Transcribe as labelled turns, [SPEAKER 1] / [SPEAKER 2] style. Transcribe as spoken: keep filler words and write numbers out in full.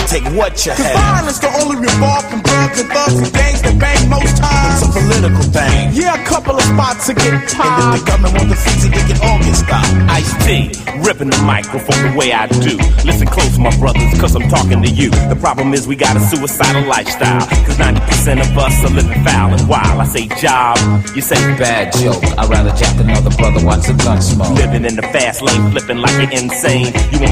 [SPEAKER 1] take what you
[SPEAKER 2] Cause
[SPEAKER 1] have.
[SPEAKER 2] violence can only revolve from drugs and thugs and gangs that bang most times.
[SPEAKER 1] It's a political thing.
[SPEAKER 2] Yeah, a couple of spots to get popped.
[SPEAKER 1] And if the government wants to fix it, they can all get stopped.
[SPEAKER 3] Ice-T, ripping the microphone the way I do. Listen close, my brothers, cause I'm talking to you. The problem is we got a suicidal lifestyle. Cause ninety percent of us are living foul and wild. I say job, you say
[SPEAKER 4] bad joke. I'd rather jack another brother watch the gun smoke.
[SPEAKER 3] Living in the fast lane, flipping like you're insane. You won't